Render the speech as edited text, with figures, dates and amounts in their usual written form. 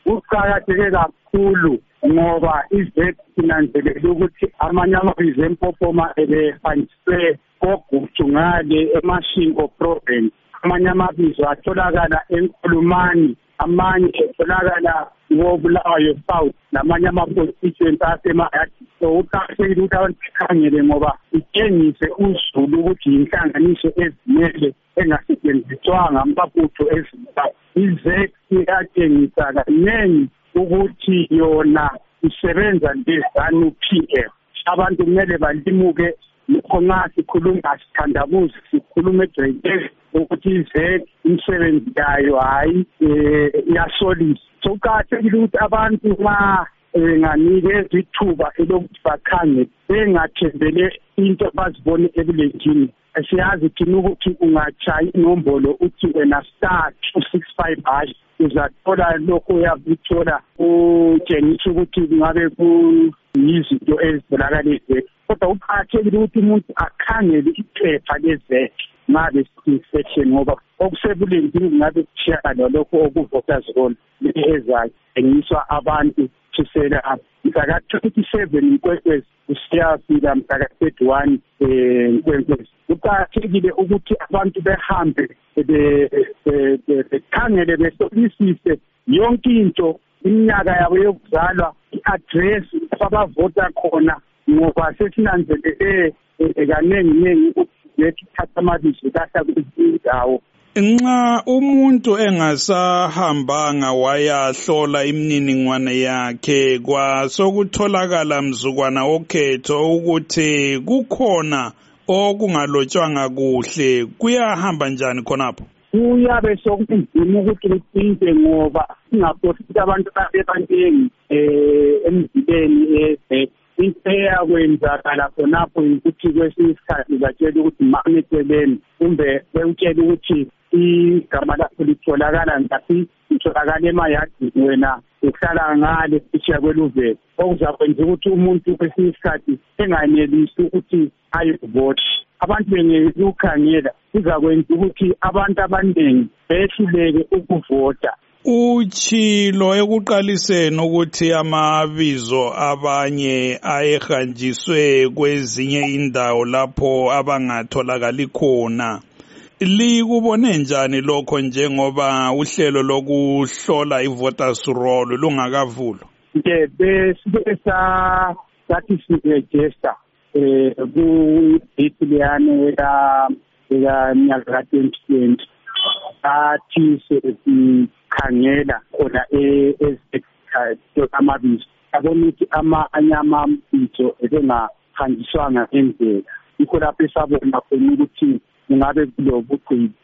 uqakatheke kakhulu ngoba izethinanzelele ukuthi amanye amabizo empopoma ebehanjiswe kogutu ngale eMashingo province, amanye amabizo atholakala eNkulumani, amanye atholakala Bulawayo South, namanye ama-constituents asemayadi. So uqakathekile ukuthi abantu bekhangele ngoba itshengise uZulu ukuthi yinhlanganiso ezimele engasetshenziswanga amabutho ezimele. IZEC iyatshengisa kaningi ukuthi yona isebenza ngeZANU-PF. Abantu kumele balimuke lokho nxa sikhuluma sithandabuze sikhulume ejwayelekile ukuthi iZEC imisebenzi yayo hayi iyasolisa. So kuqakathekile ukuthi abantu nxa benganikeza ithuba elokuthi bakhangele bengathembele into bazibone ebulenjini. Siyazi thina ukuthi ungatshaya inombolo uthi wena star 265 hash uzathola lokho uyakuthola utshengisa ukuthi kungabe kuyizinto ezitholakala eZEC. Kodwa kuqakathekile ukuthi umuntu akhangele iphepha leZEC ngabe section ngoba okusebulenjini kungabe kushiyana lokho okuvoters roll ezatshengiswa abantu kusukela mhla ka-27 Nkwenkwezi kusiyafika mhla ka-31 Nkwenkwezi. Kuqakathekile ukuthi abantu behambe bekhangele behlolisise yonke into, iminyaka yabo yokuzalwa, i-address abavota khona, ngoba sesinanzelele kanenginengi ukuthi bethatha amabizo kahla kwezindawo. Nxa umuntu engasahambanga wayahlola imininingwane yakhe kwasokutholakala mzukwana wokhetho ukuthi kukhona okungalotshwanga kuhle, kuyahamba njani khonapho? Kuyabe sokunzima ukuthi kucinte ngoba singakhohlisi abantu abebanengi emzileni into eyakwenzakala khonapho ukuthi kwesinye isikhathi batshela ukuthi mameteleni kumbe bewutshela ukuthi igama lakho litholakala ngaphi, litholakala emayadini wena uhlala ngale phesheya kweluvelo, okuzakwenza ukuthi umuntu kwesinye isikhathi enganelisi ukuthi ayevota. Abantu bengeke ukukhangela kuzakwenza ukuthi abantu abaningi behluleke ukuvota. Utshilo ekuqaliseni ukuthi amabizo abanye ayehanjiswe kwezinye indawo lapho abangatholakali khona. Likubone njani lokho njengoba uhlelo lokuhlola ivoters roll lungakavulwa? Besibesa sathi siregister ku-date leyane eka-nyaka ka-2020 athi sikhangela khona amabizo abona ukuthi amanye amabizo ebengahanjiswanga ngendlela. Yikho lapho esabona khona ukuthi kungabe kulobugqili